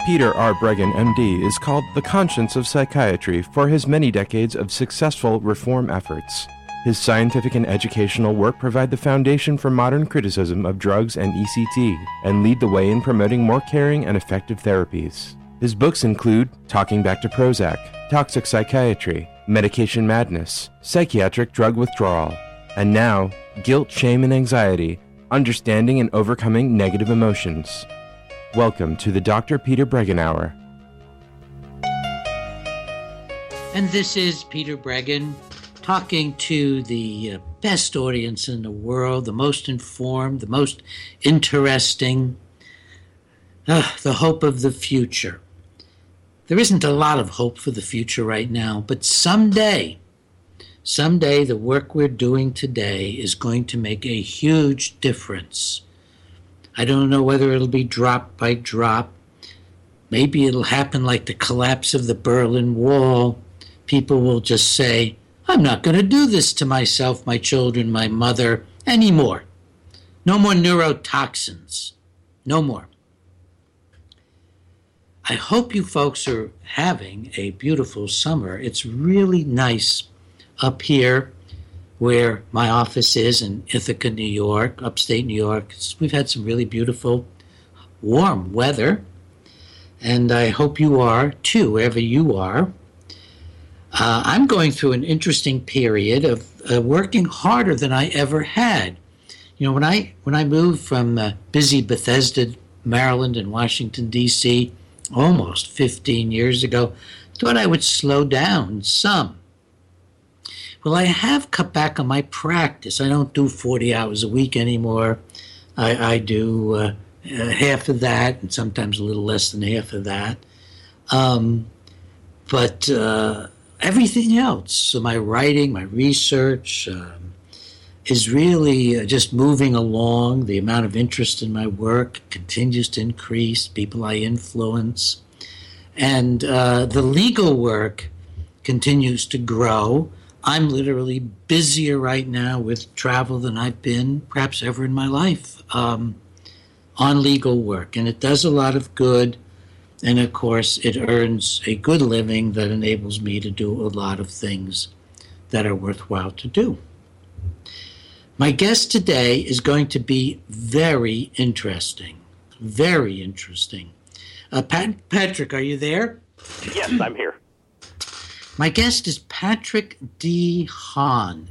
Peter R. Breggin, MD, is called the conscience of psychiatry for his many decades of successful reform efforts. His scientific and educational work provide the foundation for modern criticism of drugs and ECT and lead the way in promoting more caring and effective therapies. His books include Talking Back to Prozac, Toxic Psychiatry, Medication Madness, Psychiatric Drug Withdrawal, and now, Guilt, Shame, and Anxiety, Understanding and Overcoming Negative Emotions. Welcome to the Dr. Peter Breggin Hour. And this is Peter Breggin talking to the best audience in the world, the most informed, the most interesting, the hope of the future. There isn't a lot of hope for the future right now, but someday the work we're doing today is going to make a huge difference. I don't know whether it'll be drop by drop. Maybe it'll happen like the collapse of the Berlin Wall. People will just say, I'm not going to do this to myself, my children, my mother, anymore. No more neurotoxins. No more. I hope you folks are having a beautiful summer. It's really nice up here where my office is in Ithaca, New York, upstate New York. We've had some really beautiful, warm weather, and I hope you are too, wherever you are. I'm going through an interesting period of working harder than I ever had. You know, when I moved from busy Bethesda, Maryland, and Washington, D.C., almost 15 years ago, I thought I would slow down some. Well, I have cut back on my practice. I don't do 40 hours a week anymore. I do half of that, and sometimes a little less than half of that. But everything else, so my writing, my research, is really just moving along. The amount of interest in my work continues to increase, people I influence. And the legal work continues to grow. I'm literally busier right now with travel than I've been perhaps ever in my life on legal work. And it does a lot of good. And of course, it earns a good living that enables me to do a lot of things that are worthwhile to do. My guest today is going to be very interesting. Very interesting. Patrick, are you there? Yes, I'm here. My guest is Patrick D. Hahn,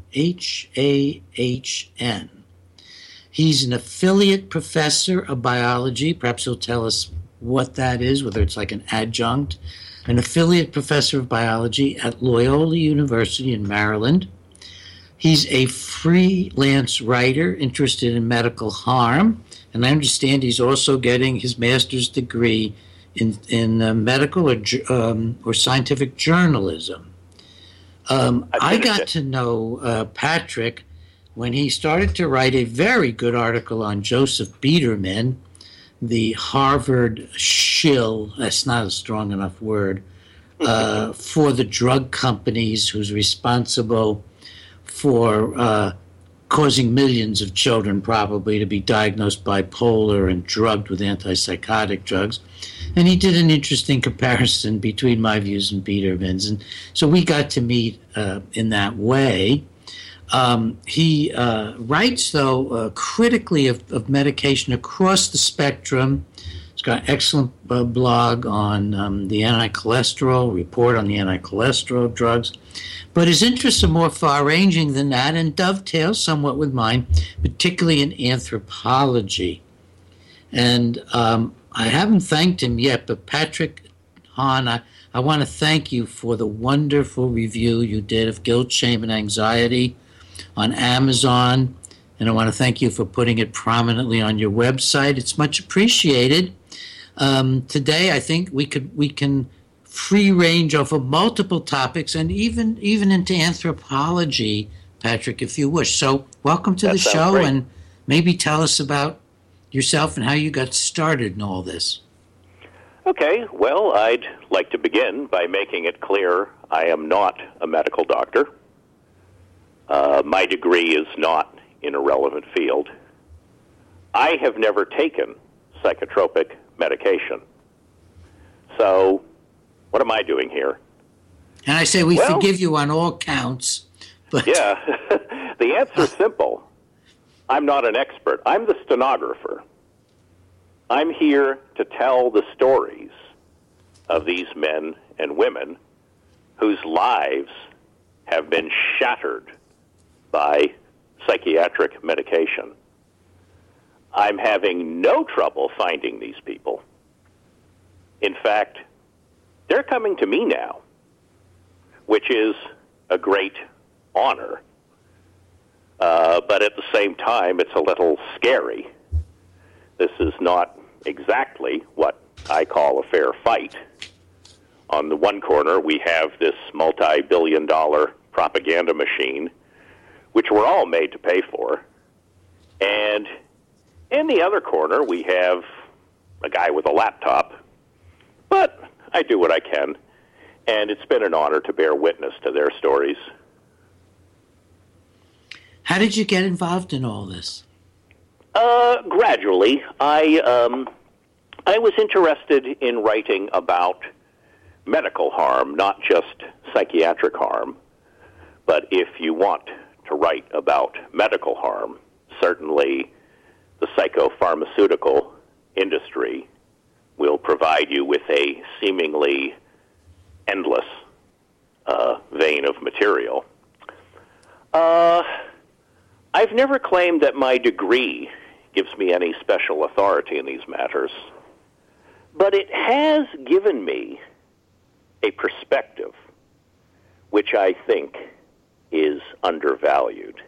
H-A-H-N. He's an affiliate professor of biology. Perhaps he'll tell us what that is, whether it's like an adjunct. An affiliate professor of biology at Loyola University in Maryland. He's a freelance writer interested in medical harm, and I understand he's also getting his master's degree in medical or scientific journalism. I got to know Patrick when he started to write a very good article on Joseph Biederman, the Harvard shill, that's not a strong enough word, for the drug companies who's responsible for causing millions of children probably to be diagnosed bipolar and drugged with antipsychotic drugs. And he did an interesting comparison between my views and Biederman's. And so we got to meet in that way. He writes, though, critically of medication across the spectrum. He's got an excellent blog on the anti-cholesterol, report on the anti-cholesterol drugs. But his interests are more far-ranging than that and dovetail somewhat with mine, particularly in anthropology. And I haven't thanked him yet, but Patrick Hahn, I want to thank you for the wonderful review you did of Guilt, Shame, and Anxiety on Amazon. And I want to thank you for putting it prominently on your website. It's much appreciated. Today, I think we can free range over multiple topics and even into anthropology, Patrick, if you wish. So welcome to the show, great. And maybe tell us about yourself and how you got started in all this. Okay, well, I'd like to begin by making it clear I am not a medical doctor. My degree is not in a relevant field. I have never taken psychotropic medication. So what am I doing here? And I say we forgive you on all counts. But yeah, the answer's simple. I'm not an expert. I'm the stenographer. I'm here to tell the stories of these men and women whose lives have been shattered by psychiatric medication. I'm having no trouble finding these people. In fact, they're coming to me now, which is a great honor. But at the same time, it's a little scary. This is not exactly what I call a fair fight. On the one corner, we have this multi-billion-dollar propaganda machine, which we're all made to pay for. And in the other corner, we have a guy with a laptop. But I do what I can, and it's been an honor to bear witness to their stories. how did you get involved in all this? Gradually. I was interested in writing about medical harm, not just psychiatric harm. But if you want to write about medical harm, certainly the psychopharmaceutical industry will provide you with a seemingly endless vein of material. I've never claimed that my degree gives me any special authority in these matters, but it has given me a perspective which I think is undervalued.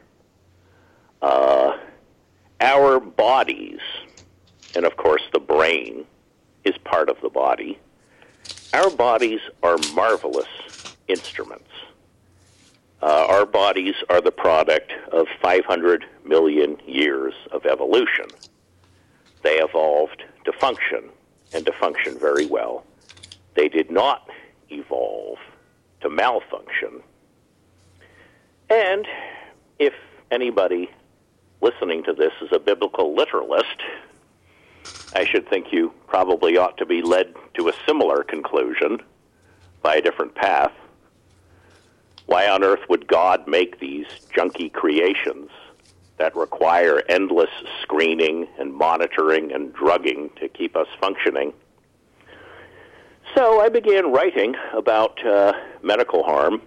Our bodies, and of course the brain is part of the body, our bodies are marvelous instruments. Our bodies are the product of 500 million years of evolution. They evolved to function, and to function very well. They did not evolve to malfunction. And if anybody listening to this is a biblical literalist, I should think you probably ought to be led to a similar conclusion by a different path. Why on earth would God make these junky creations that require endless screening and monitoring and drugging to keep us functioning? So I began writing about medical harm,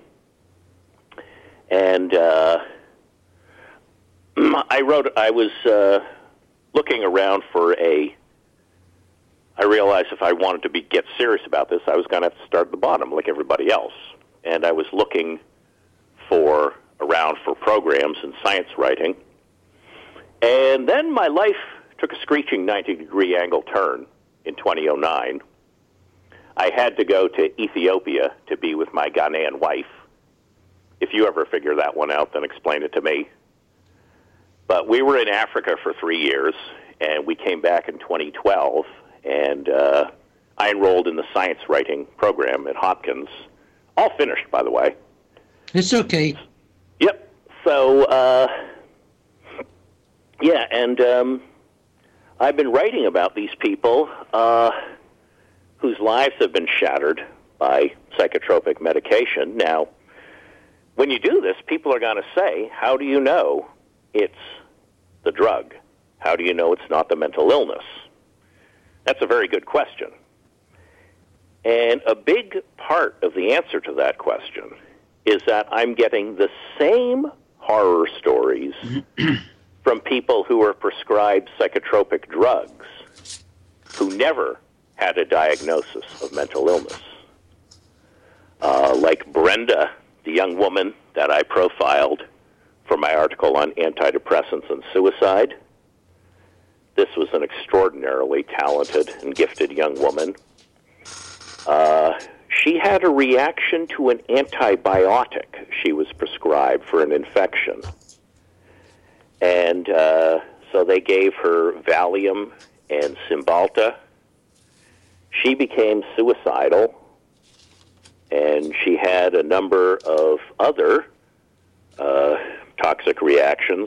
and I was looking around for I realized if I wanted to get serious about this, I was going to have to start at the bottom like everybody else. And I was looking around for programs in science writing. And then my life took a screeching 90-degree angle turn in 2009. I had to go to Ethiopia to be with my Ghanaian wife. If you ever figure that one out, then explain it to me. But we were in Africa for 3 years, and we came back in 2012, and I enrolled in the science writing program at Hopkins. All finished, by the way. It's okay. Yep. So, yeah, and I've been writing about these people whose lives have been shattered by psychotropic medication. Now, when you do this, people are going to say, how do you know it's the drug? How do you know it's not the mental illness? That's a very good question. And a big part of the answer to that question is that I'm getting the same horror stories from people who are prescribed psychotropic drugs who never had a diagnosis of mental illness. Like Brenda, the young woman that I profiled for my article on antidepressants and suicide. This was an extraordinarily talented and gifted young woman. She had a reaction to an antibiotic she was prescribed for an infection. And so they gave her Valium and Cymbalta. She became suicidal, and she had a number of other toxic reactions,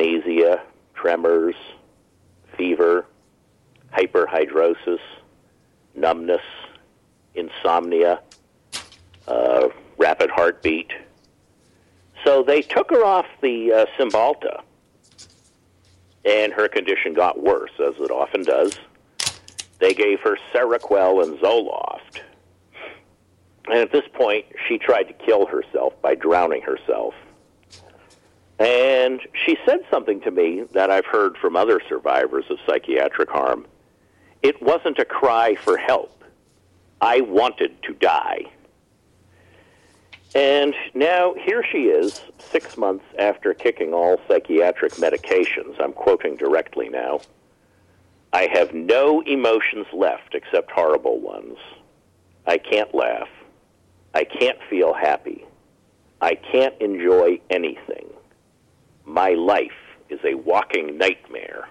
dyskinesia, tremors, fever, hyperhidrosis, numbness, insomnia, rapid heartbeat. So they took her off the Cymbalta, and her condition got worse, as it often does. They gave her Seroquel and Zoloft. And at this point, she tried to kill herself by drowning herself. And she said something to me that I've heard from other survivors of psychiatric harm. It wasn't a cry for help. I wanted to die. And now here she is, 6 months after kicking all psychiatric medications. I'm quoting directly now. I have no emotions left except horrible ones. I can't laugh. I can't feel happy. I can't enjoy anything. My life is a walking nightmare.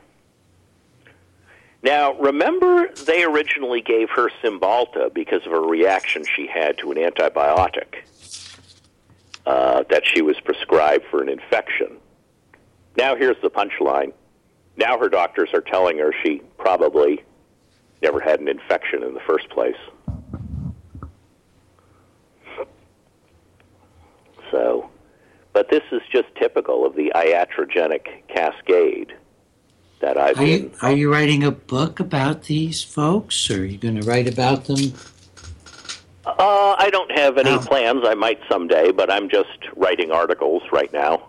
Now, remember they originally gave her Cymbalta because of a reaction she had to an antibiotic that she was prescribed for an infection. Now here's the punchline. Now her doctors are telling her she probably never had an infection in the first place. So, but this is just typical of the iatrogenic cascade that I've been... Are you writing a book about these folks, or are you going to write about them? I don't have any plans. I might someday, but I'm just writing articles right now.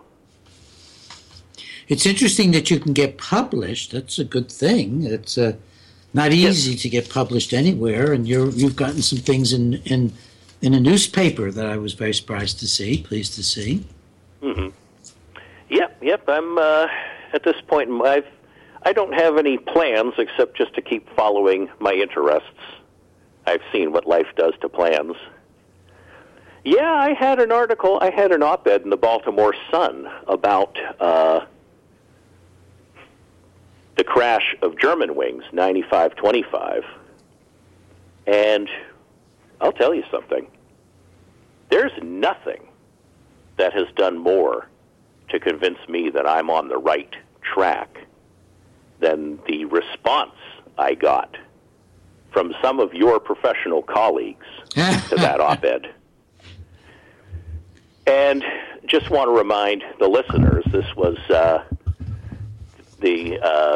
It's interesting that you can get published. That's a good thing. It's not easy to get published anywhere, and you've gotten some things in a newspaper that I was very pleased to see. Mm-hmm. Yep. I'm at this point in my life, I don't have any plans except just to keep following my interests. I've seen what life does to plans. Yeah, I had an op-ed in the Baltimore Sun about the crash of Germanwings 9525. And I'll tell you something. There's nothing that has done more to convince me that I'm on the right track than the response I got from some of your professional colleagues to that op-ed. And just want to remind the listeners, this was the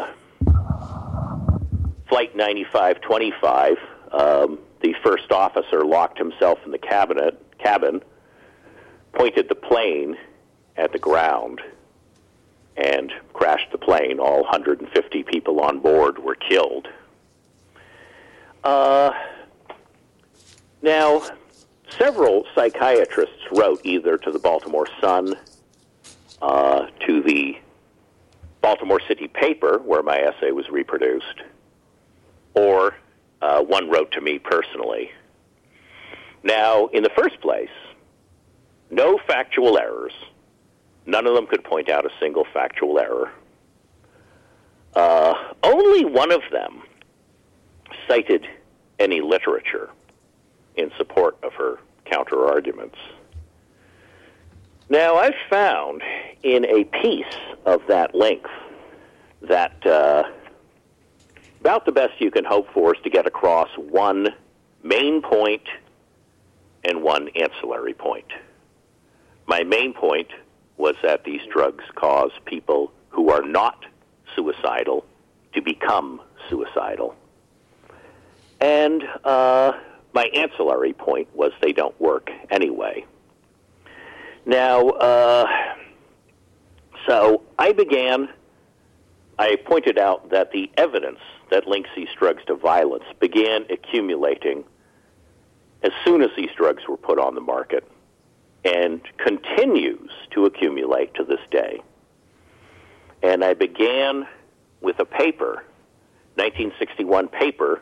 Flight 9525. The first officer locked himself in the cabin, pointed the plane at the ground, and crashed the plane. All 150 people on board were killed. Now, several psychiatrists wrote either to the Baltimore Sun, to the Baltimore City paper, where my essay was reproduced, or one wrote to me personally. Now, in the first place, no factual errors. None of them could point out a single factual error. Only one of them cited any literature in support of her counter-arguments. Now, I've found in a piece of that length that about the best you can hope for is to get across one main point and one ancillary point. My main point was that these drugs cause people who are not suicidal to become suicidal. And my ancillary point was they don't work anyway. Now, so I pointed out that the evidence that links these drugs to violence began accumulating as soon as these drugs were put on the market and continues to accumulate to this day. And I began with a paper, 1961 paper,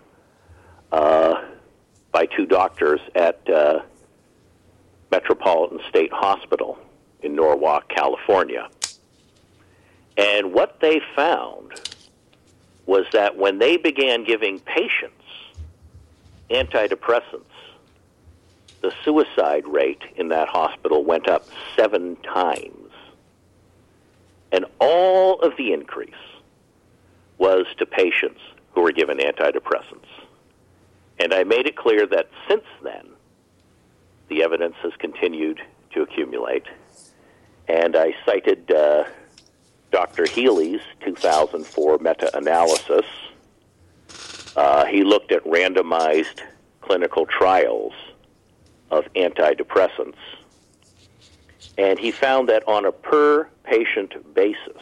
by two doctors at Metropolitan State Hospital in Norwalk, California. And what they found was that when they began giving patients antidepressants, the suicide rate in that hospital went up 7 times. And all of the increase was to patients who were given antidepressants. And I made it clear that since then, the evidence has continued to accumulate. And I cited Dr. Healy's 2004 meta-analysis. He looked at randomized clinical trials of antidepressants, and he found that on a per-patient basis,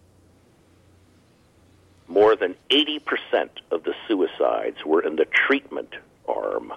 more than 80% of the suicides were in the treatment arm.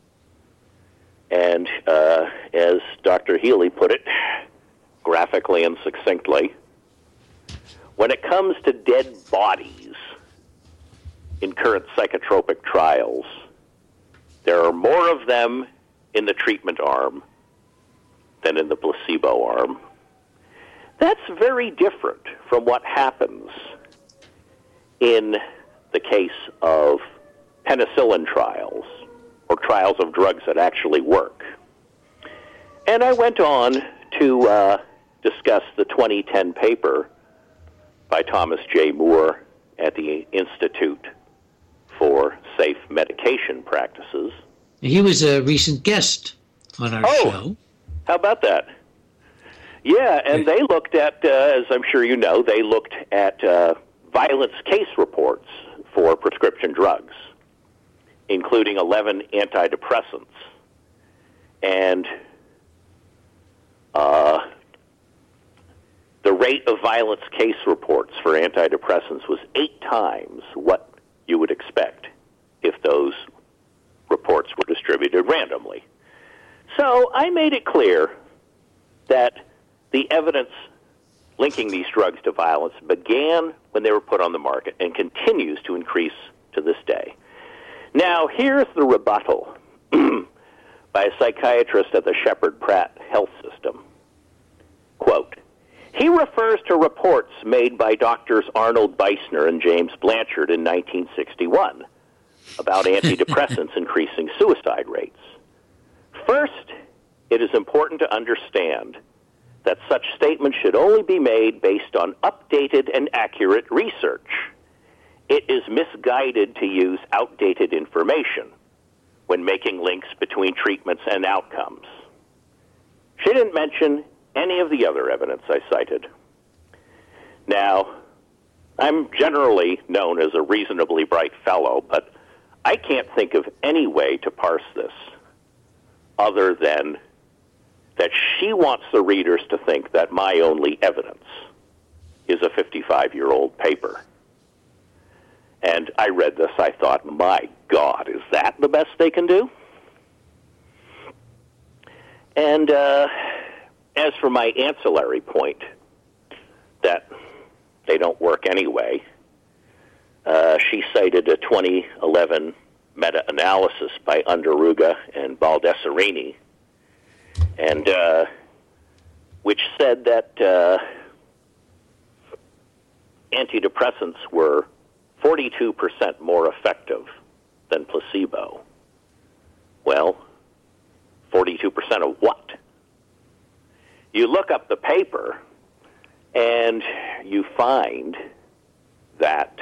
And as Dr. Healy put it, graphically and succinctly, when it comes to dead bodies in current psychotropic trials, there are more of them in the treatment arm than in the placebo arm. That's very different from what happens in the case of penicillin trials or trials of drugs that actually work. And I went on to discuss the 2010 paper by Thomas J. Moore at the Institute for Safe Medication Practices. He was a recent guest on our show. How about that? Yeah, and they looked at, as I'm sure you know, they looked at violence case reports for prescription drugs, including 11 antidepressants. And the rate of violence case reports for antidepressants was 8 times what you would expect if those reports were distributed randomly. So I made it clear that the evidence linking these drugs to violence began when they were put on the market and continues to increase to this day. Now, here's the rebuttal by a psychiatrist at the Shepherd Pratt Health System. Quote, he refers to reports made by Drs. Arnold Beisner and James Blanchard in 1961 about antidepressants increasing suicide rates. First, it is important to understand that such statements should only be made based on updated and accurate research. It is misguided to use outdated information when making links between treatments and outcomes. She didn't mention any of the other evidence I cited. Now, I'm generally known as a reasonably bright fellow, but I can't think of any way to parse this other than that she wants the readers to think that my only evidence is a 55-year-old paper. And I read this, I thought, my God, is that the best they can do? And as for my ancillary point, that they don't work anyway, she cited a 2011 meta-analysis by Underuga and Baldessarini, and which said that antidepressants were 42% more effective than placebo. Well, 42% of what? You look up the paper, and you find that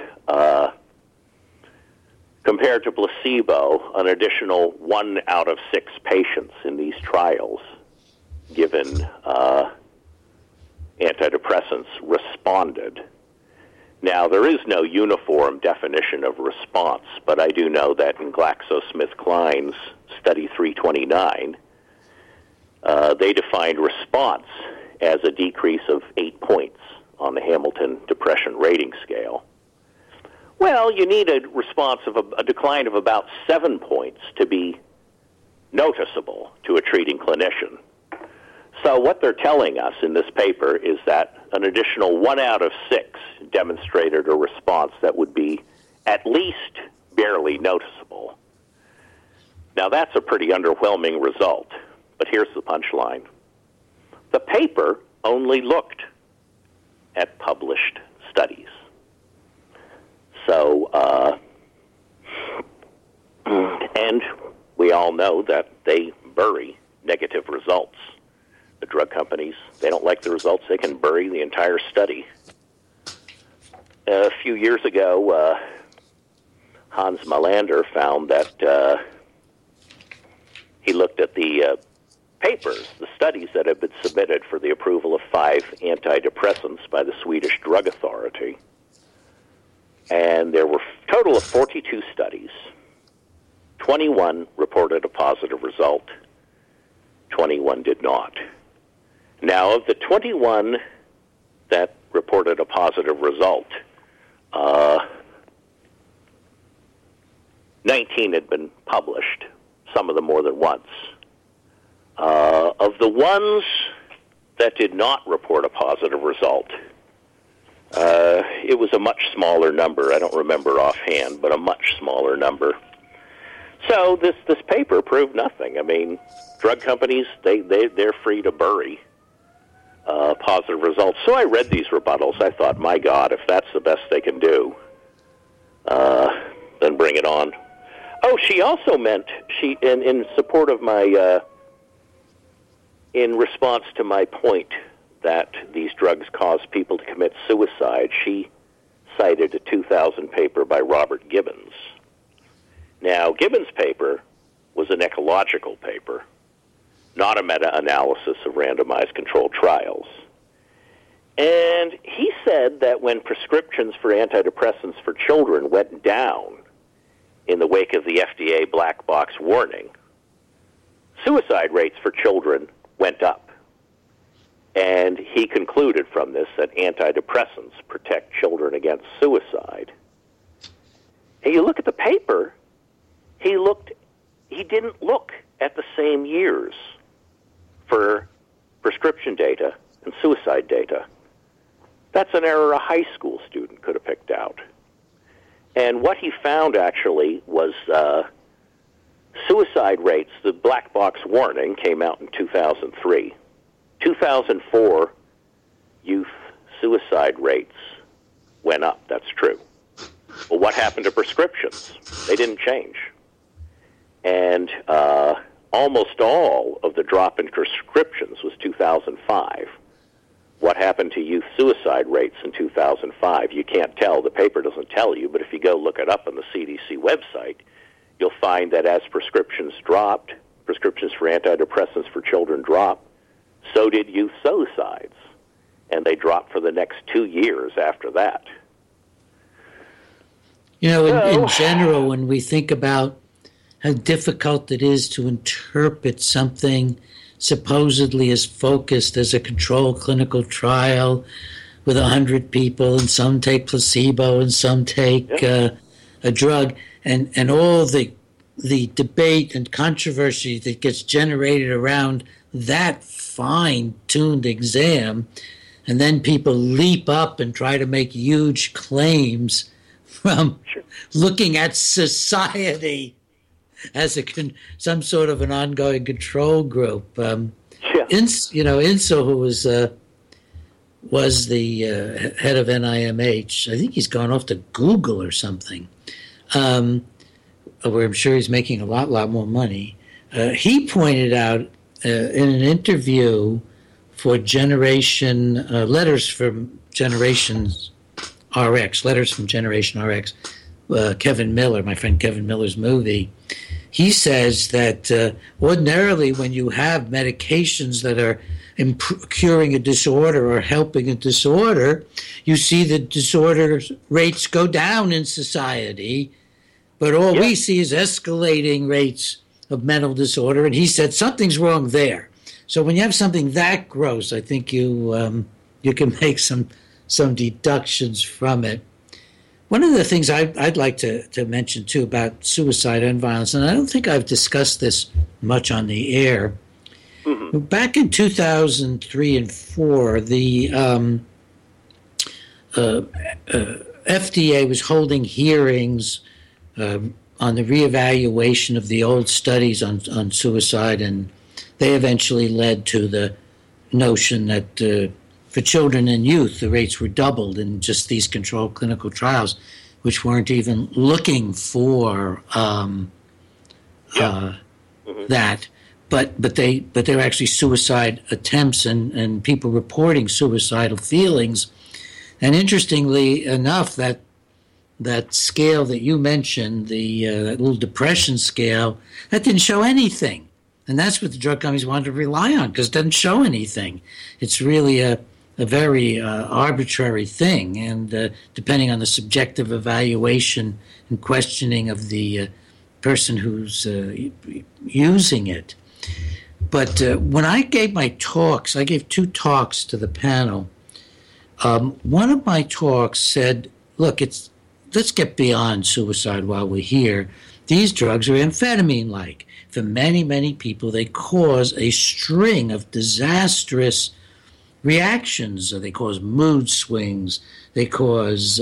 compared to placebo, an additional 1 out of 6 patients in these trials given antidepressants responded. Now, there is no uniform definition of response, but I do know that in GlaxoSmithKline's Study 329, they defined response as a decrease of 8 points on the Hamilton Depression Rating Scale. Well, you need a response of a decline of about 7 points to be noticeable to a treating clinician. So what they're telling us in this paper is that an additional 1 out of 6 demonstrated a response that would be at least barely noticeable. Now, that's a pretty underwhelming result, but here's the punchline. The paper only looked at published studies. So, and we all know that they bury negative results. The drug companies, they don't like the results, they can bury the entire study. A few years ago, Hans Melander found that he looked at the papers, the studies that had been submitted for the approval of 5 antidepressants by the Swedish Drug Authority. And there were a total of 42 studies. 21 reported a positive result. 21 did not. Now, of the 21 that reported a positive result, 19 had been published, some of them more than once. Of the ones that did not report a positive result, it was a much smaller number. I don't remember offhand, but a much smaller number. So this paper proved nothing. I mean, drug companies, they're free to bury positive results. So I read these rebuttals. I thought, my God, if that's the best they can do, then bring it on. Oh, she also meant, in support of my, in response to my point that these drugs cause people to commit suicide, she cited a 2000 paper by Robert Gibbons. Now, Gibbons' paper was an ecological paper, not a meta-analysis of randomized controlled trials. And he said that when prescriptions for antidepressants for children went down in the wake of the FDA black box warning, suicide rates for children went up. And he concluded from this that antidepressants protect children against suicide. And you look at the paper, he didn't look at the same years for prescription data and suicide data. That's an error a high school student could have picked out. And what he found actually was suicide rates. The black box warning came out in 2003. 2004, youth suicide rates went up. That's true. Well, what happened to prescriptions? They didn't change. And almost all of the drop in prescriptions was 2005. What happened to youth suicide rates in 2005? You can't tell. The paper doesn't tell you, but if you go look it up on the CDC website, you'll find that as prescriptions dropped, prescriptions for antidepressants for children dropped, so did youth suicides. And they dropped for the next 2 years after that. You know, in general, when we think about how difficult it is to interpret something supposedly as focused as a controlled clinical trial with 100 people, and some take placebo and some take a drug, and all the debate and controversy that gets generated around that fine-tuned exam, and then people leap up and try to make huge claims from looking at society as some sort of an ongoing control group. Insel, who was the head of NIMH, I think he's gone off to Google or something, where I'm sure he's making a lot more money. He pointed out in an interview for Letters from Generation RX, Kevin Miller, my friend Kevin Miller's movie, he says that ordinarily when you have medications that are curing a disorder or helping a disorder, you see the disorder rates go down in society, but all we see is escalating rates of mental disorder, and he said something's wrong there. So when you have something that gross, I think you can make some deductions from it. One of the things I'd like to mention, too, about suicide and violence, and I don't think I've discussed this much on the air. Mm-hmm. Back in 2003 and 2004, the FDA was holding hearings on the reevaluation of the old studies on suicide, and they eventually led to the notion that for children and youth, the rates were doubled in just these controlled clinical trials, which weren't even looking for that. But they were actually suicide attempts and people reporting suicidal feelings. And interestingly enough, that that scale that you mentioned, that little depression scale, that didn't show anything. And that's what the drug companies wanted to rely on, because it doesn't show anything. It's really a very arbitrary thing, and depending on the subjective evaluation and questioning of the person who's using it. But when I gave my talks, I gave 2 talks to the panel. One of my talks said, look, let's get beyond suicide while we're here. These drugs are amphetamine-like. For many, many people, they cause a string of disastrous reactions. They cause mood swings. They cause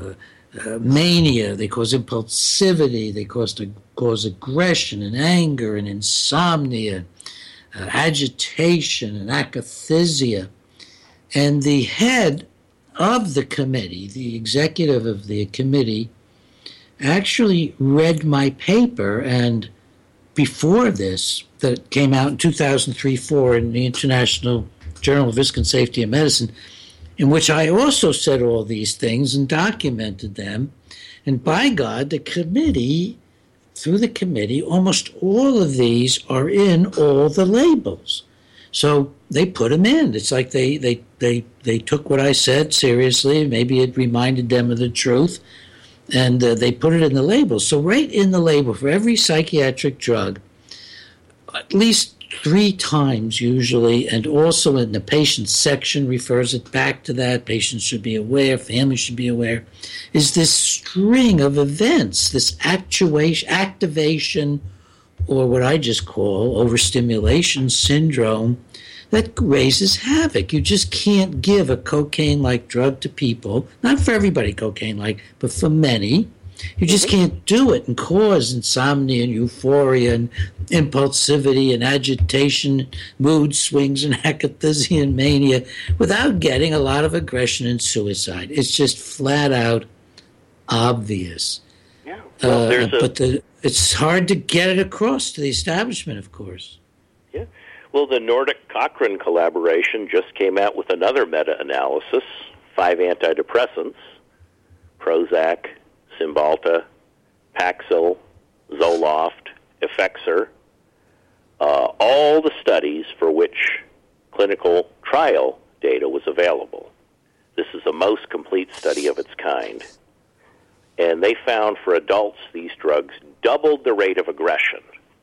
mania. They cause impulsivity. They cause aggression and anger and insomnia, agitation and akathisia. And the head of the committee, the executive of the committee, actually read my paper, and before this, that came out in 2003-4 in the International Journal of Risk and Safety in Medicine, in which I also said all these things and documented them. And by God, through the committee, almost all of these are in all the labels. So they put them in. It's like they took what I said seriously. Maybe it reminded them of the truth. And they put it in the label. So right in the label for every psychiatric drug, at least 3 times usually, and also in the patient section refers it back to that. Patients should be aware, families should be aware, is this string of events, this activation, or what I just call overstimulation syndrome, that raises havoc. You just can't give a cocaine-like drug to people, not for everybody cocaine-like, but for many. You just can't do it and cause insomnia and euphoria and impulsivity and agitation, mood swings and akathisia and mania without getting a lot of aggression and suicide. It's just flat out obvious. Yeah. Well, it's hard to get it across to the establishment, of course. Yeah. Well, the Nordic-Cochrane collaboration just came out with another meta-analysis, 5 antidepressants, Prozac, Cymbalta, Paxil, Zoloft, Effexor, all the studies for which clinical trial data was available. This is the most complete study of its kind. And they found for adults these drugs doubled the rate of aggression.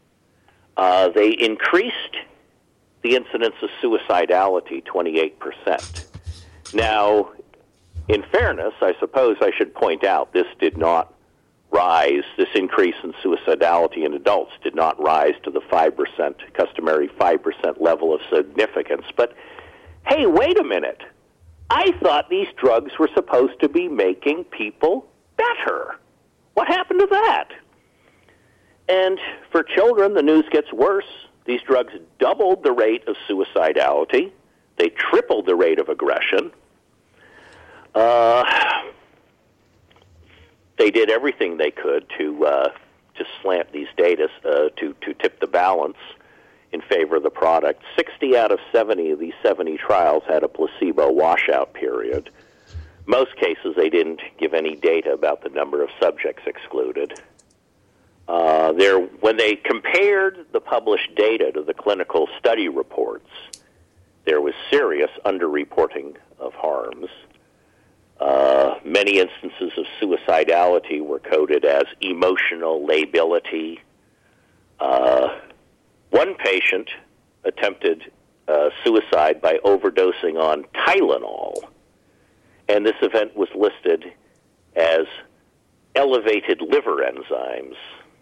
They increased the incidence of suicidality 28%. Now, in fairness, I suppose I should point out this did not rise, this increase in suicidality in adults did not rise to the 5%, customary 5% level of significance. But, hey, wait a minute. I thought these drugs were supposed to be making people better. What happened to that? And for children, the news gets worse. These drugs doubled the rate of suicidality. They tripled the rate of aggression. They did everything they could to slant these data, to tip the balance in favor of the product. 60 out of 70 of these 70 trials had a placebo washout period. Most cases, they didn't give any data about the number of subjects excluded. When they compared the published data to the clinical study reports, there was serious underreporting of harms. Many instances of suicidality were coded as emotional lability. One patient attempted suicide by overdosing on Tylenol, and this event was listed as elevated liver enzymes.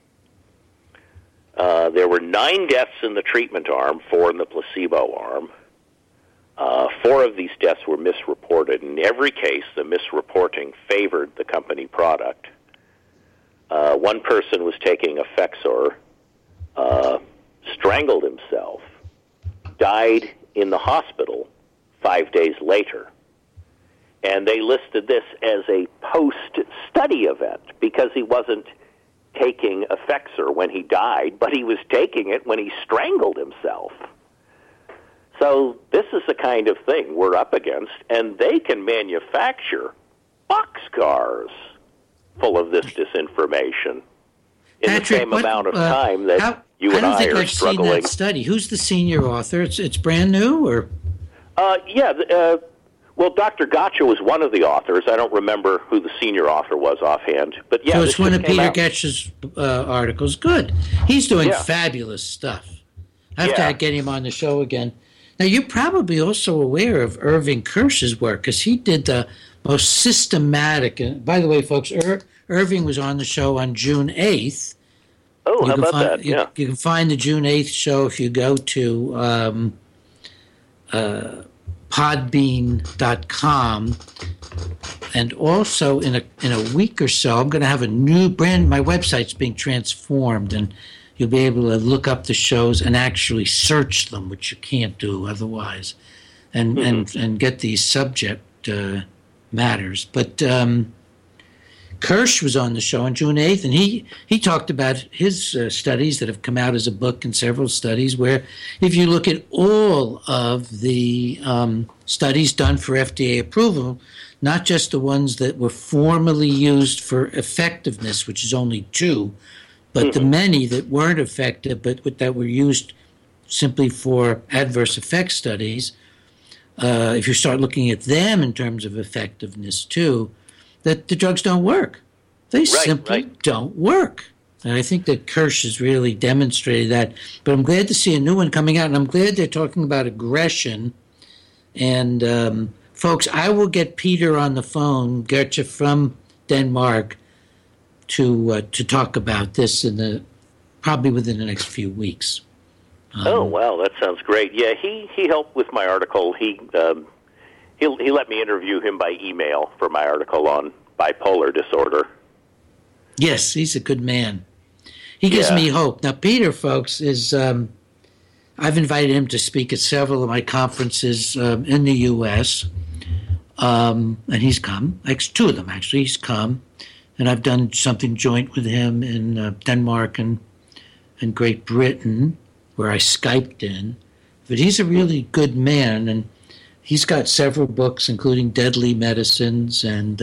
There were 9 deaths in the treatment arm, 4 in the placebo arm. 4 of these deaths were misreported. In every case, the misreporting favored the company product. One person was taking Effexor, strangled himself, died in the hospital 5 days later. And they listed this as a post-study event because he wasn't taking Effexor when he died, but he was taking it when he strangled himself. So this is the kind of thing we're up against, and they can manufacture boxcars full of this disinformation in Patrick, the same amount of time that you and I are struggling. I don't think I've seen that study. Who's the senior author? It's brand new, or? Well, Dr. Gotcha was one of the authors. I don't remember who the senior author was offhand, but yeah. So it's one of Peter Getch's articles. Good. He's doing fabulous stuff. I have to get him on the show again. Now, you're probably also aware of Irving Kirsch's work, because he did the most systematic. And by the way, folks, Irving was on the show on June 8th. Oh, how about that? You can find the June 8th show if you go to podbean.com. And also in a week or so, I'm going to have a new my website's being transformed, and you'll be able to look up the shows and actually search them, which you can't do otherwise, and get these subject matters. But Kirsch was on the show on June 8th, and he talked about his studies that have come out as a book, and several studies where if you look at all of the studies done for FDA approval, not just the ones that were formally used for effectiveness, which is only 2, but the many that weren't effective but that were used simply for adverse effect studies, if you start looking at them in terms of effectiveness too, that the drugs don't work. They simply don't work. And I think that Kirsch has really demonstrated that. But I'm glad to see a new one coming out, and I'm glad they're talking about aggression. And folks, I will get Peter on the phone, Gertje from Denmark, to talk about this probably within the next few weeks. Oh, wow, that sounds great. Yeah, he helped with my article. He let me interview him by email for my article on bipolar disorder. Yes, he's a good man. He gives me hope. Now, Peter, folks, is I've invited him to speak at several of my conferences in the U.S., and he's come. 2 of them, actually. He's come, and I've done something joint with him in Denmark and Great Britain, where I Skyped in. But he's a really good man, and he's got several books, including Deadly Medicines, and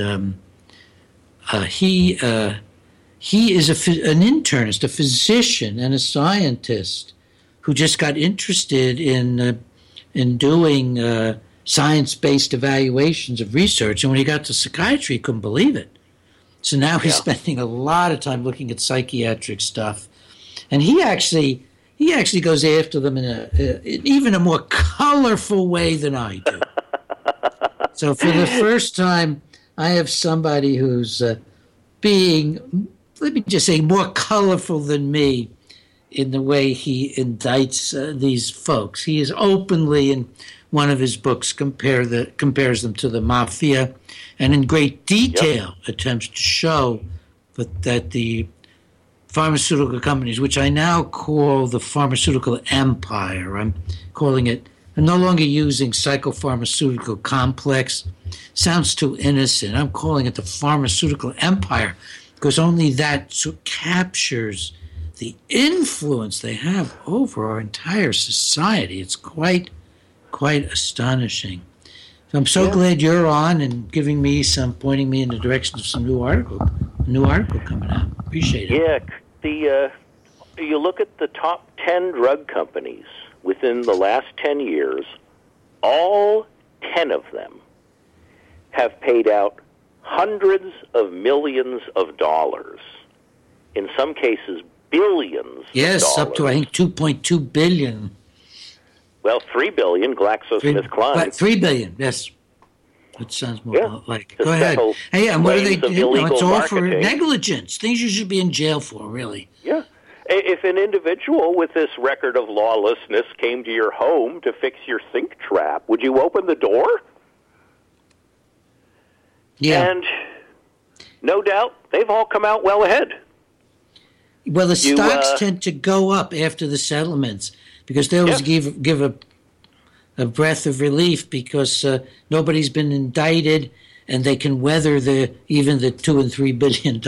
he is an internist, a physician, and a scientist who just got interested in doing science-based evaluations of research. And when he got to psychiatry, he couldn't believe it. So now he's spending a lot of time looking at psychiatric stuff, and he actually goes after them in even a more colorful way than I do. So for the first time, I have somebody who's being, let me just say, more colorful than me in the way he indicts these folks. He is openly, in one of his books, compares them to the mafia, and in great detail attempts to show that the pharmaceutical companies, which I now call the pharmaceutical empire. I'm no longer using psychopharmaceutical complex. Sounds too innocent. I'm calling it the pharmaceutical empire, because only that captures the influence they have over our entire society. It's quite astonishing. So I'm so glad you're on and pointing me in the direction of some new article coming out. Appreciate it. Yeah, you look at the top 10 drug companies within the last 10 years, all 10 of them have paid out hundreds of millions of dollars, in some cases billions of dollars. Up to, I think, $2.2 billion. Well, $3 billion, GlaxoSmithKline. $3 billion, yes. That sounds more like. Go ahead. Hey, and what do they do? It's all for negligence. Things you should be in jail for, really. Yeah. If an individual with this record of lawlessness came to your home to fix your sink trap, would you open the door? Yeah. And no doubt, they've all come out well ahead. Well, the stocks tend to go up after the settlements, because they always give a breath of relief, because nobody's been indicted, and they can weather even the $2 and $3 billion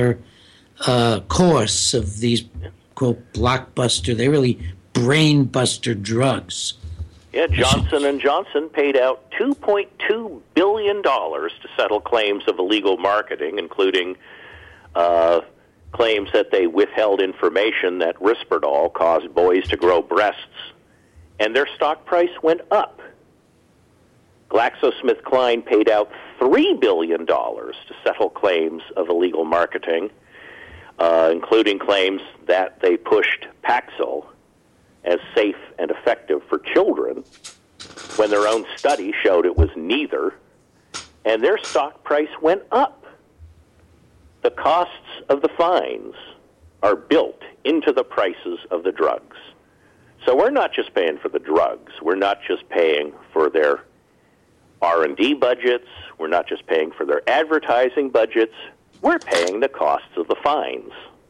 course of these quote blockbuster. They're really brain buster drugs. Yeah, Johnson & Johnson paid out $2.2 billion to settle claims of illegal marketing, including claims that they withheld information that Risperdal caused boys to grow breasts, and their stock price went up. GlaxoSmithKline paid out $3 billion to settle claims of illegal marketing, including claims that they pushed Paxil as safe and effective for children when their own study showed it was neither, and their stock price went up. The costs of the fines are built into the prices of the drugs. So we're not just paying for the drugs. We're not just paying for their R&D budgets. We're not just paying for their advertising budgets. We're paying the costs of the fines.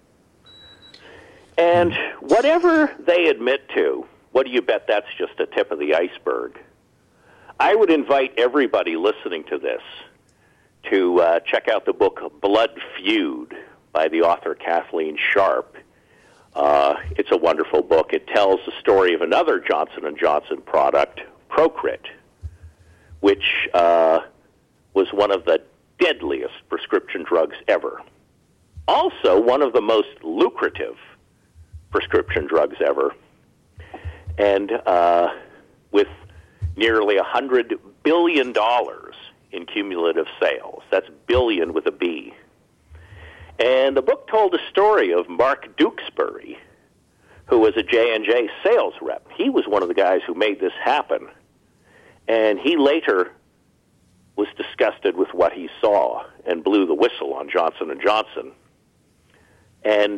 And whatever they admit to, what do you bet that's just a tip of the iceberg? I would invite everybody listening to this to check out the book Blood Feud by the author Kathleen Sharp. It's a wonderful book. It tells the story of another Johnson & Johnson product, Procrit, which was one of the deadliest prescription drugs ever. Also, one of the most lucrative prescription drugs ever. And with nearly $100 billion in cumulative sales. That's billion with a B. And the book told the story of Mark Dukesbury, who was a J&J sales rep. He was one of the guys who made this happen. And he later was disgusted with what he saw and blew the whistle on Johnson & Johnson. And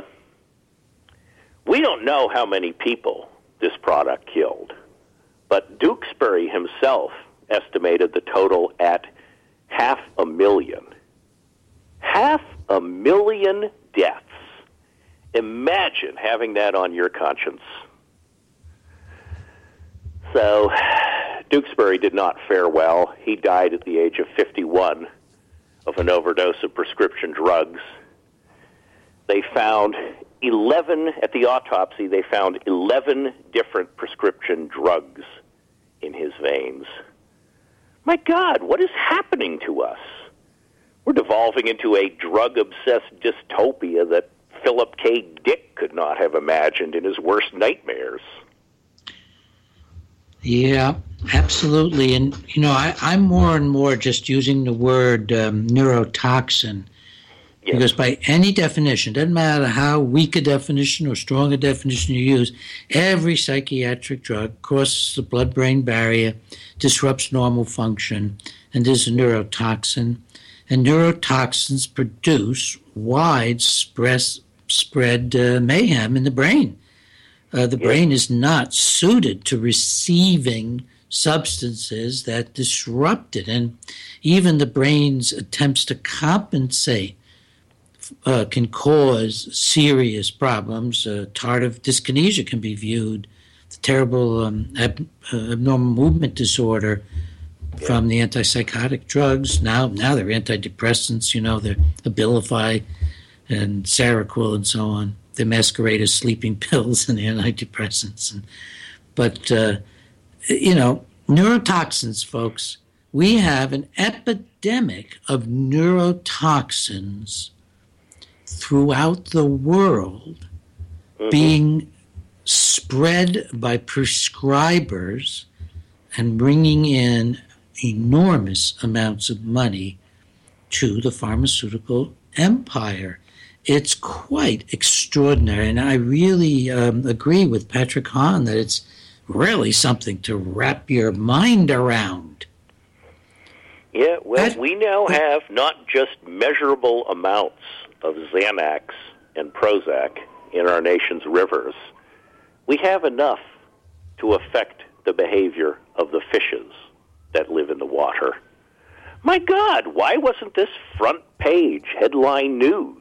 we don't know how many people this product killed, but Dukesbury himself estimated the total at 500,000. 500,000 deaths. Imagine having that on your conscience. So, Dukesbury did not fare well. He died at the age of 51 of an overdose of prescription drugs. They found 11, at the autopsy, they found 11 different prescription drugs in his veins. My God, what is happening to us? We're devolving into a drug-obsessed dystopia that Philip K. Dick could not have imagined in his worst nightmares. Yeah, absolutely. And, you know, I'm more and more just using the word neurotoxin. Yes. Because by any definition, doesn't matter how weak a definition or strong a definition you use, every psychiatric drug crosses the blood-brain barrier, disrupts normal function, and is a neurotoxin. And neurotoxins produce widespread mayhem in the brain. The brain is not suited to receiving substances that disrupt it. And even the brain's attempts to compensate can cause serious problems. Tardive dyskinesia can be viewed, the terrible abnormal movement disorder from the antipsychotic drugs. Now they're antidepressants, you know, they're Abilify and Seroquel and so on. They masquerade as sleeping pills and antidepressants. But, you know, neurotoxins, folks, we have an epidemic of neurotoxins throughout the world being spread by prescribers and bringing in enormous amounts of money to the pharmaceutical empire. It's quite extraordinary, and I really agree with Patrick Hahn that it's really something to wrap your mind around. Yeah, well, we now have not just measurable amounts of Xanax and Prozac in our nation's rivers. We have enough to affect the behavior of the fishes that live in the water. My God, why wasn't this front page headline news?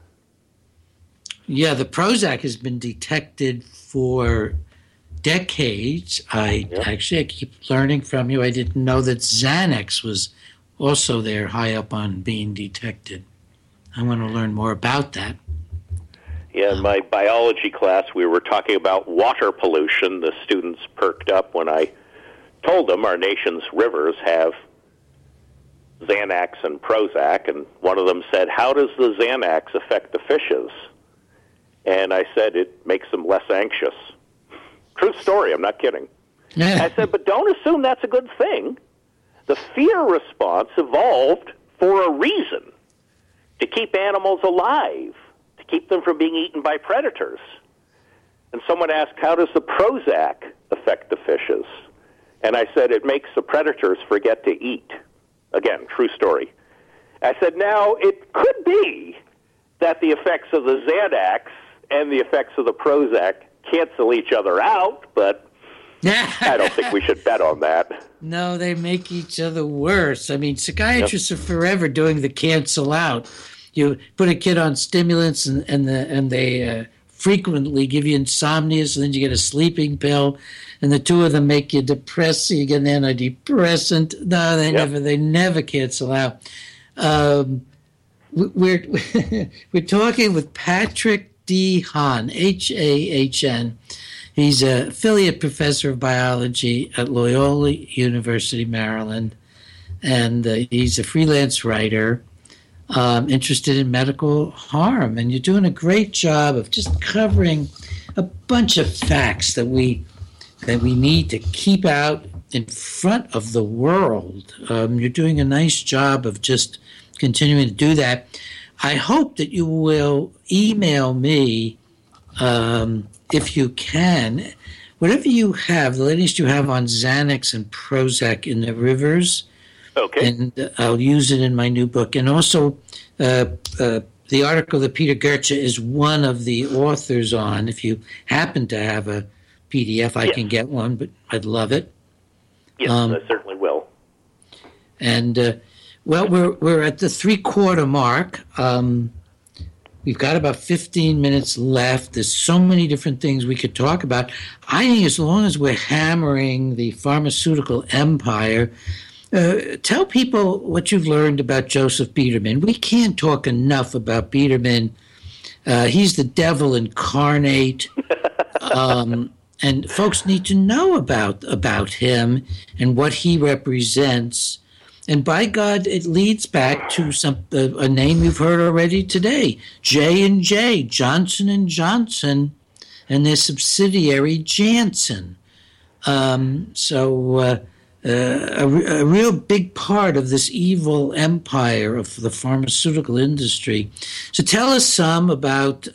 Yeah, the Prozac has been detected for decades. I keep learning from you. I didn't know that Xanax was also there high up on being detected. I want to learn more about that. Yeah, in my biology class, we were talking about water pollution. The students perked up when I told them our nation's rivers have Xanax and Prozac, and one of them said, "How does the Xanax affect the fishes?" And I said, "It makes them less anxious." True story, I'm not kidding. I said, "But don't assume that's a good thing. The fear response evolved for a reason, to keep animals alive, to keep them from being eaten by predators." And someone asked, "How does the Prozac affect the fishes?" And I said, "It makes the predators forget to eat." Again, true story. I said, now, it could be that the effects of the Xanax and the effects of the Prozac cancel each other out, but I don't think we should bet on that. No, they make each other worse. I mean, psychiatrists are forever doing the cancel out. You put a kid on stimulants and they frequently give you insomnia, so then you get a sleeping pill, and the two of them make you depressed, so you get an antidepressant. No, they never cancel out. We're talking with Patrick D. Hahn, H-A-H-N. He's an affiliate professor of biology at Loyola University, Maryland, and he's a freelance writer interested in medical harm. And you're doing a great job of just covering a bunch of facts that we need to keep out in front of the world. You're doing a nice job of just continuing to do that. I hope that you will email me if you can, whatever you have, the latest you have on Xanax and Prozac in the rivers. Okay. And I'll use it in my new book. And also the article that Peter Goetze is one of the authors on. If you happen to have a PDF, I can get one, but I'd love it. Yes, I certainly will. And, well, we're at the 3/4 mark. We've got about 15 minutes left. There's so many different things we could talk about. I think as long as we're hammering the pharmaceutical empire, tell people what you've learned about Joseph Biederman. We can't talk enough about Biederman. He's the devil incarnate. And folks need to know about him and what he represents. And by God, it leads back to a name you've heard already today, J&J, Johnson & Johnson, and their subsidiary Janssen. So a real big part of this evil empire of the pharmaceutical industry. So tell us some about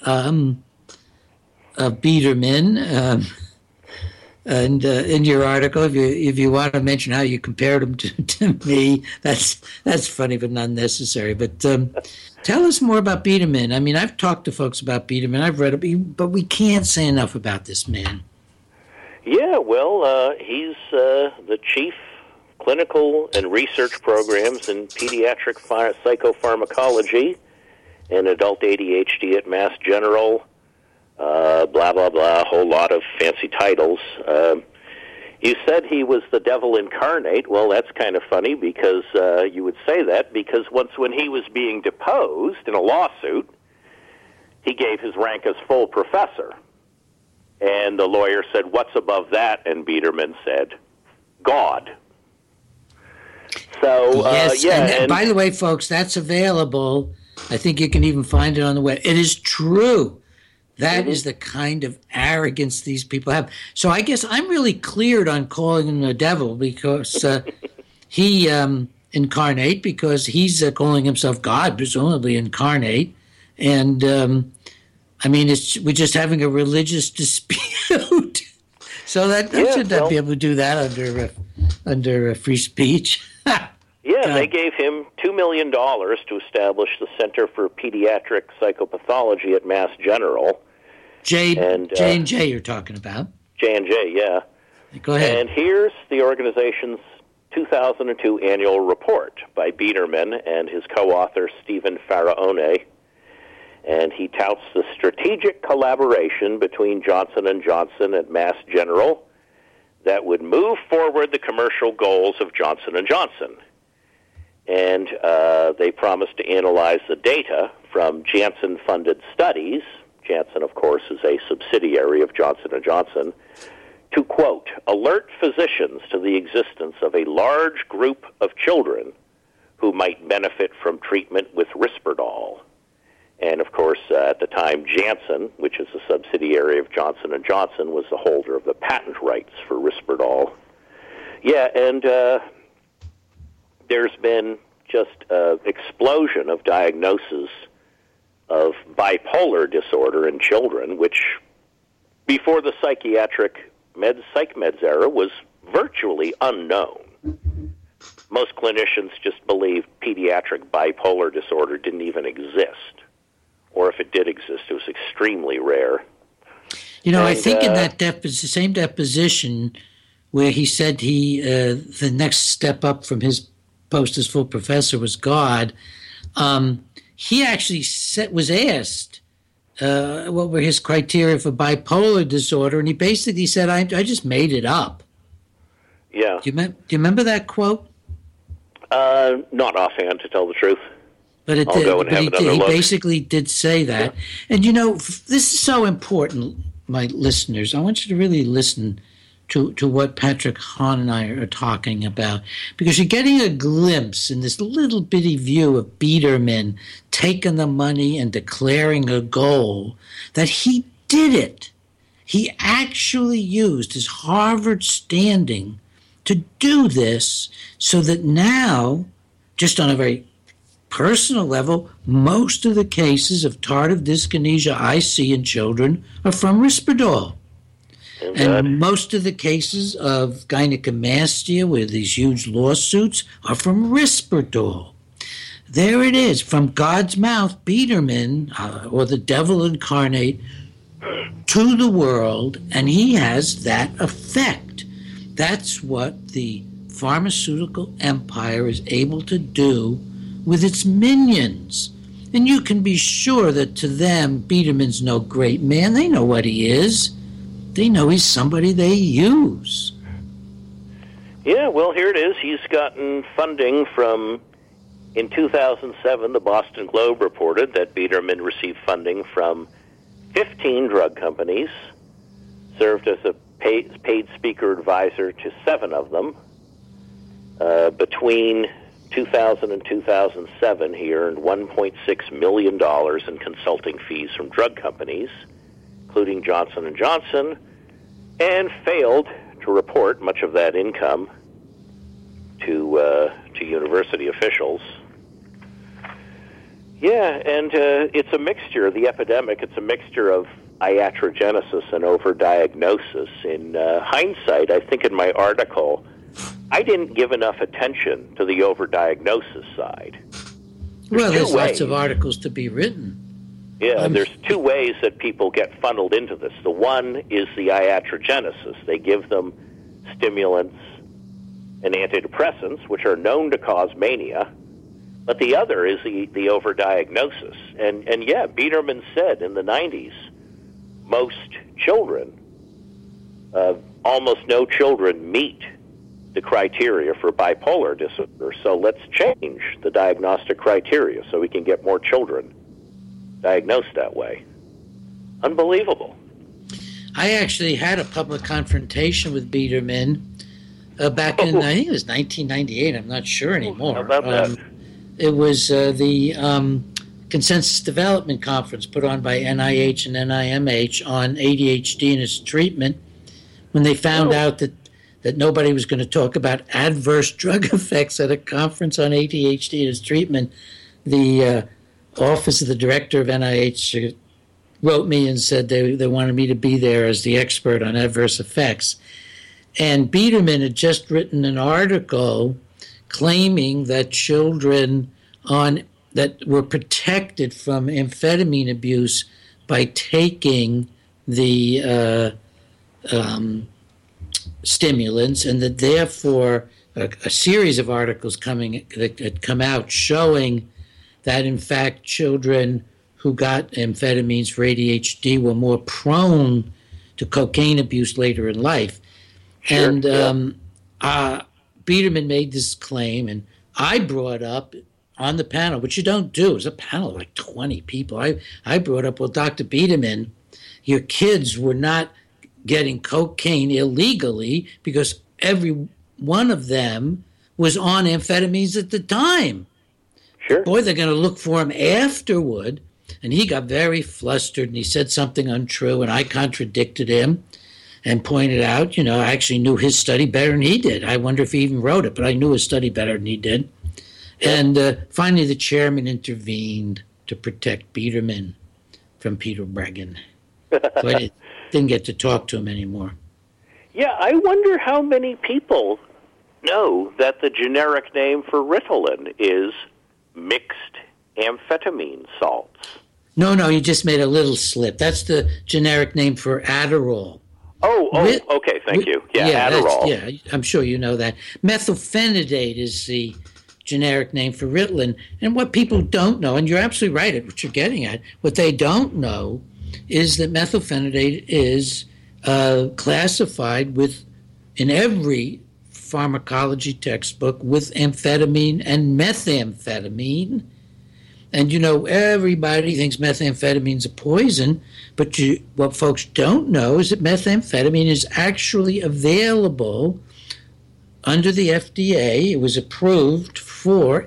Biederman. And in your article, if you want to mention how you compared him to me, that's funny but not necessary. But tell us more about Biederman. I mean, I've talked to folks about Biederman. I've read it, but we can't say enough about this man. Yeah, well, he's the chief clinical and research programs in pediatric psychopharmacology and adult ADHD at Mass General. Blah, blah, blah, a whole lot of fancy titles. You said he was the devil incarnate. Well, that's kind of funny because you would say that because once when he was being deposed in a lawsuit, he gave his rank as full professor. And the lawyer said, "What's above that?" And Biederman said, "God." So, yes, and by the way, folks, that's available. I think you can even find it on the web. It is true. That is the kind of arrogance these people have. So I guess I'm really cleared on calling him the devil because he incarnate, because he's calling himself God, presumably incarnate. And, I mean, we're just having a religious dispute. So that should not be able to do that under free speech. Yeah, they gave him $2 million to establish the Center for Pediatric Psychopathology at Mass General. J&J you're talking about. J&J, yeah. Go ahead. And here's the organization's 2002 annual report by Biederman and his co-author Stephen Faraone. And he touts the strategic collaboration between Johnson & Johnson and Mass General that would move forward the commercial goals of Johnson & Johnson. And they promised to analyze the data from Janssen-funded studies. Janssen, of course, is a subsidiary of Johnson & Johnson, to, quote, alert physicians to the existence of a large group of children who might benefit from treatment with Risperdal. And, of course, at the time, Janssen, which is a subsidiary of Johnson & Johnson, was the holder of the patent rights for Risperdal. Yeah, and there's been just an explosion of diagnoses of bipolar disorder in children, which before the psych meds era was virtually unknown. Most clinicians just believed pediatric bipolar disorder didn't even exist. Or if it did exist, it was extremely rare. I think in that same deposition where he said the next step up from his post as full professor was God, he actually was asked what were his criteria for bipolar disorder, and he basically said, I just made it up. Yeah. Do you remember that quote? Not offhand, to tell the truth. But it did. He basically did say that. Yeah. And, this is so important, my listeners. I want you to really listen to what Patrick Hahn and I are talking about, because you're getting a glimpse in this little bitty view of Biederman taking the money and declaring a goal that he did it. He actually used his Harvard standing to do this so that now, just on a very personal level, most of the cases of tardive dyskinesia I see in children are from Risperdal. And most of the cases of gynecomastia, with these huge lawsuits, are from Risperdal. There it is, from God's mouth, Biederman, or the devil incarnate, to the world, and he has that effect. That's what the pharmaceutical empire is able to do with its minions. And you can be sure that to them, Biederman's no great man. They know what he is. They know he's somebody they use. Yeah, well, here it is. He's gotten funding from, in 2007, the Boston Globe reported that Biederman received funding from 15 drug companies, served as a paid speaker advisor to 7 of them. Between 2000 and 2007, he earned $1.6 million in consulting fees from drug companies, including Johnson & Johnson, and failed to report much of that income to university officials. Yeah, and it's a mixture, the epidemic, it's a mixture of iatrogenesis and overdiagnosis. In hindsight, I think in my article, I didn't give enough attention to the overdiagnosis side. There's lots of articles to be written. Yeah, there's 2 ways that people get funneled into this. The one is the iatrogenesis. They give them stimulants and antidepressants, which are known to cause mania. But the other is the overdiagnosis. And yeah, Biederman said in the 90s, most children, almost no children meet the criteria for bipolar disorder. So let's change the diagnostic criteria so we can get more children diagnosed that way. Unbelievable. I actually had a public confrontation with Biederman back in, I think it was 1998. I'm not sure anymore. How about that? It was the Consensus Development Conference put on by NIH and NIMH on ADHD and its treatment, when they found out that nobody was going to talk about adverse drug effects at a conference on ADHD and its treatment. The Office of the Director of NIH wrote me and said they wanted me to be there as the expert on adverse effects. And Biederman had just written an article claiming that children that were protected from amphetamine abuse by taking the stimulants, and that therefore a series of articles that had come out showing that, in fact, children who got amphetamines for ADHD were more prone to cocaine abuse later in life. Sure, and Biederman made this claim, and I brought up on the panel, which you don't do. It was a panel of like 20 people. I brought up, well, Dr. Biederman, your kids were not getting cocaine illegally because every one of them was on amphetamines at the time. Sure. Boy, they're going to look for him afterward. And he got very flustered and he said something untrue, and I contradicted him and pointed out, I actually knew his study better than he did. I wonder if he even wrote it, but I knew his study better than he did. Yeah. And finally the chairman intervened to protect Biederman from Peter Breggin. So I didn't get to talk to him anymore. Yeah, I wonder how many people know that the generic name for Ritalin is mixed amphetamine salts. No, you just made a little slip. That's the generic name for Adderall. Okay, thank you. Yeah, Adderall. I'm sure you know that. Methylphenidate is the generic name for Ritalin. And what people don't know, and you're absolutely right at what you're getting at, what they don't know is that methylphenidate is classified in every pharmacology textbook with amphetamine and methamphetamine. And, everybody thinks methamphetamine's a poison, but what folks don't know is that methamphetamine is actually available under the FDA. It was approved for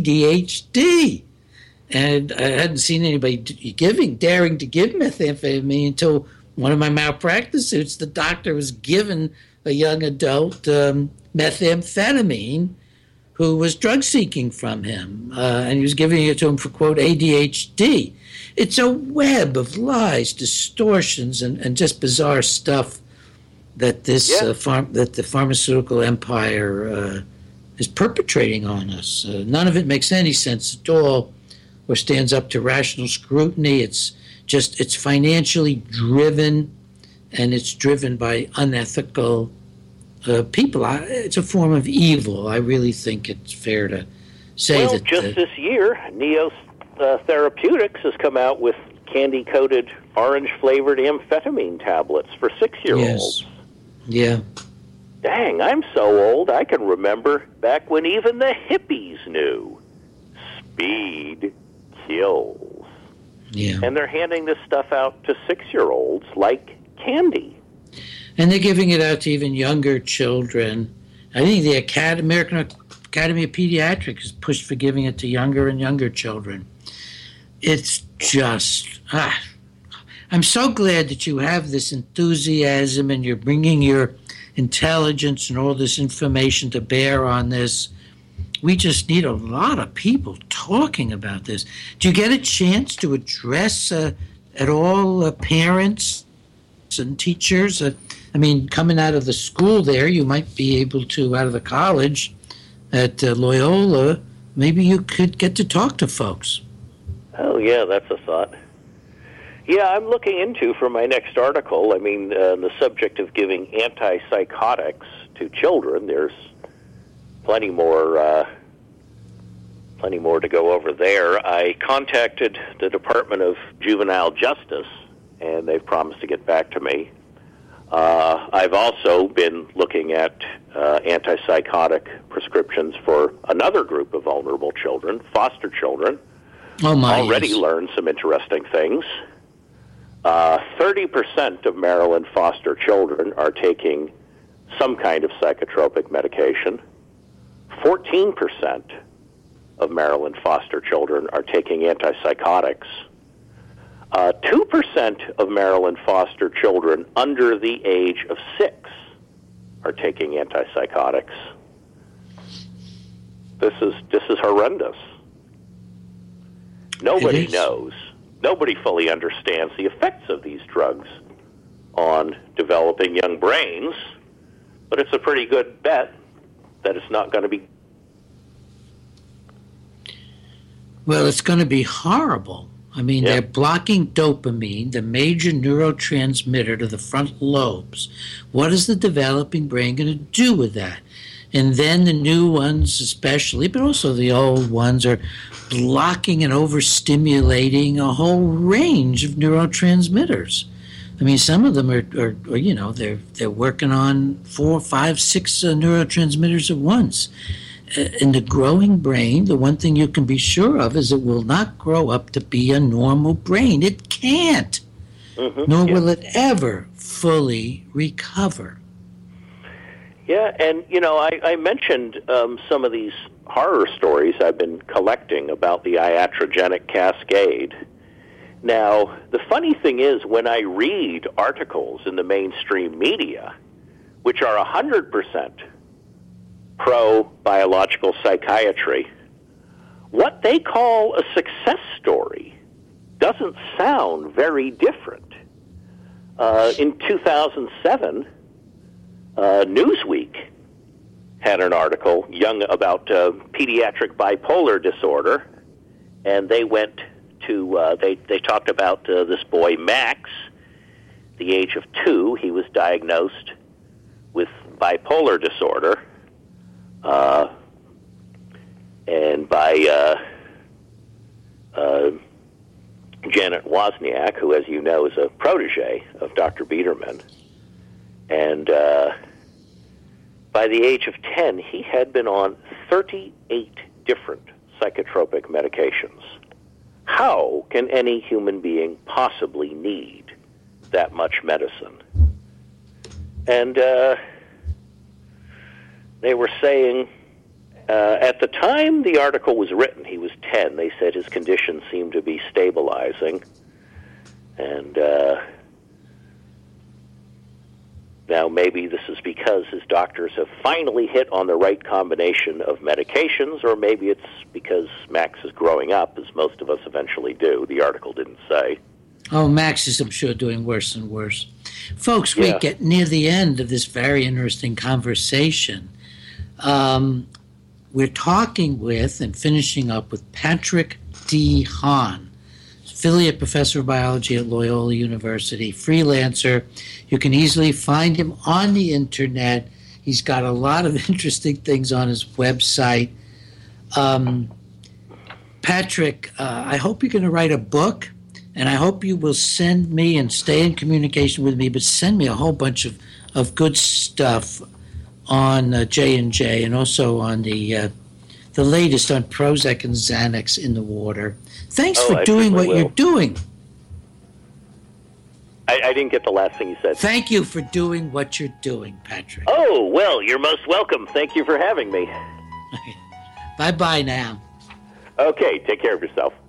ADHD. And I hadn't seen anybody daring to give methamphetamine until one of my malpractice suits. The doctor was given a young adult methamphetamine who was drug seeking from him, and he was giving it to him for, quote, ADHD. It's a web of lies, distortions, and just bizarre stuff that that the pharmaceutical empire is perpetrating on us. None of it makes any sense at all or stands up to rational scrutiny. It's financially driven, and it's driven by unethical people. It's a form of evil. I really think it's fair to say that. Well, just this year, Neo Therapeutics has come out with candy-coated, orange-flavored amphetamine tablets for 6-year-olds. Yes. Yeah. Dang, I'm so old, I can remember back when even the hippies knew. Speed kills. Yeah. And they're handing this stuff out to 6-year-olds like candy. And they're giving it out to even younger children. I think the American Academy of Pediatrics is pushed for giving it to younger and younger children. It's just... I'm so glad that you have this enthusiasm and you're bringing your intelligence and all this information to bear on this. We just need a lot of people talking about this. Do you get a chance to address at all parents and teachers? Coming out of the school there, you might be able to, out of the college at Loyola, maybe you could get to talk to folks. Oh, yeah, that's a thought. Yeah, I'm looking into, for my next article, the subject of giving antipsychotics to children. There's plenty more to go over there. I contacted the Department of Juvenile Justice, and they've promised to get back to me. I've also been looking at antipsychotic prescriptions for another group of vulnerable children, foster children. Oh my! Already learned some interesting things. 30% of Maryland foster children are taking some kind of psychotropic medication. 14% of Maryland foster children are taking antipsychotics. 2% of Maryland foster children under the age of 6 are taking antipsychotics. This is horrendous. Nobody knows. Nobody fully understands the effects of these drugs on developing young brains, but it's a pretty good bet that it's not going to be. Well, it's going to be horrible. They're blocking dopamine, the major neurotransmitter to the frontal lobes. What is the developing brain going to do with that? And then the new ones especially, but also the old ones, are blocking and overstimulating a whole range of neurotransmitters. Some of them are they're working on 4, 5, 6 neurotransmitters at once. In the growing brain, the one thing you can be sure of is it will not grow up to be a normal brain. It can't, nor will it ever fully recover. Yeah, and, I mentioned some of these horror stories I've been collecting about the iatrogenic cascade. Now, the funny thing is, when I read articles in the mainstream media, which are 100% pro-biological psychiatry, what they call a success story doesn't sound very different. In 2007, Newsweek had an article about pediatric bipolar disorder, and they went to they talked about this boy Max. The age of 2, he was diagnosed with bipolar disorder, and by Janet Wozniak, who, as you know, is a protege of Dr. Biederman. And by the age of 10, he had been on 38 different psychotropic medications. How can any human being possibly need that much medicine? And they were saying, at the time the article was written, he was 10. They said his condition seemed to be stabilizing. And now maybe this is because his doctors have finally hit on the right combination of medications, or maybe it's because Max is growing up, as most of us eventually do. The article didn't say. Oh, Max is, I'm sure, doing worse and worse. Folks, we get near the end of this very interesting conversation. We're talking with and finishing up with Patrick D. Hahn, affiliate professor of biology at Loyola University, freelancer. You can easily find him on the internet. He's got a lot of interesting things on his website. Patrick, I hope you're going to write a book, and I hope you will send me and stay in communication with me, but send me a whole bunch of good stuff on J&J and also on the latest on Prozac and Xanax in the water. Thanks for doing what you're doing. I didn't get the last thing you said. Thank you for doing what you're doing, Patrick. Oh, well, you're most welcome. Thank you for having me. Bye-bye now. Okay, take care of yourself.